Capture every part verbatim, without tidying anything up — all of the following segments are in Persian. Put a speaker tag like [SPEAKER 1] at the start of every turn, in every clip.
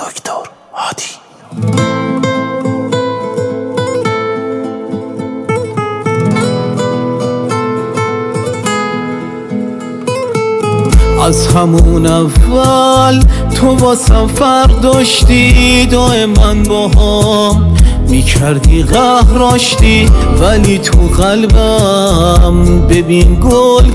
[SPEAKER 1] دکتر هادی. از همون اول تو با سفر داشتی دائما با هم میکردی قهراشتی، ولی تو قلبم ببین گل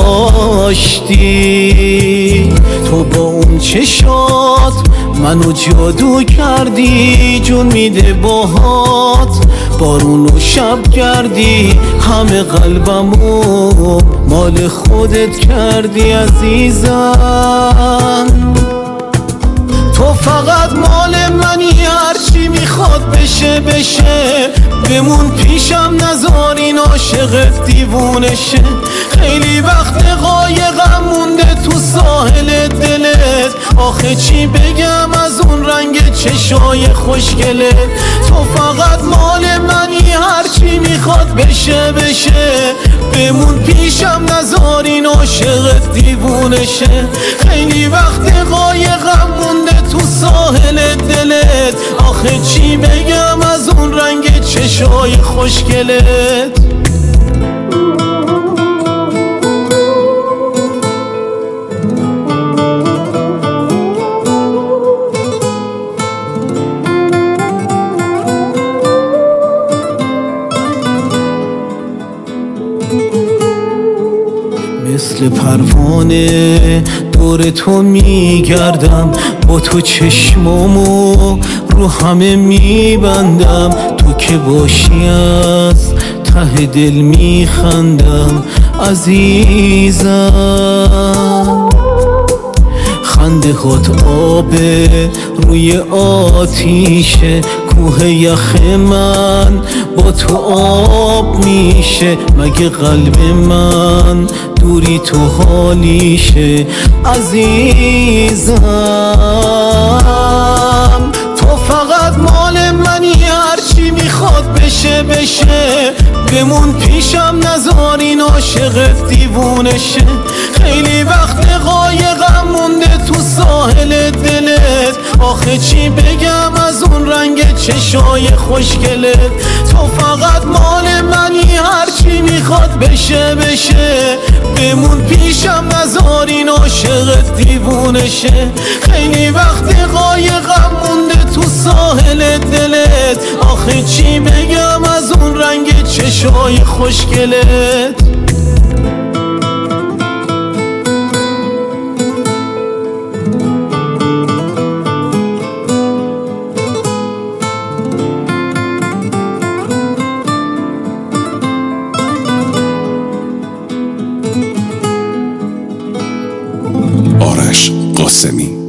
[SPEAKER 1] کاشتی. تو با اون چشات منو جادو کردی، جون میده باهات بارون و شب کردی، همه قلبمو مال خودت کردی عزیزم. تو فقط مال منی، هرچی میخواد بشه بشه، بمون پیشم نذار این عاشقت دیوونشه. خیلی وقت قایقم مونده تو ساحل دلت، آخه چی بگم از اون رنگ چشای خوشگلت. تو فقط مال منی، هرچی میخواد بشه بشه، بمون پیشم نذار این عاشقت دیوونشه. خیلی وقت قایقم مونده تو ساحل دلت، آخه چی بگم از اون رنگ چشای خوشگلت. مثل پروانه دور تو میگردم، با تو چشمامو رو همه میبندم. تو که باشی از ته دل میخندم عزیزم. خنده هات آبه روی آتیشه، کوه یخ من با تو آب میشه. مگه قلب من دوری تو حالیشه عزیزم. تو فقط مال منی، هرچی میخواد بشه بشه، بمون پیشم نذار این عاشقت دیوونشه. خیلی وقت قایقم مونده تو ساحل دلت، آخه چی بگم از اون رنگ چشای خوشگلت. تو فقط مال منی، هرچی میخواد بشه بشه، بمون پیشم نذار این عاشقت دیوونشه. خیلی وقت قایقم مونده تو ساحل دلت، آخه چی بگم از اون رنگ چشای خوشگلت.
[SPEAKER 2] آرش قاسمی.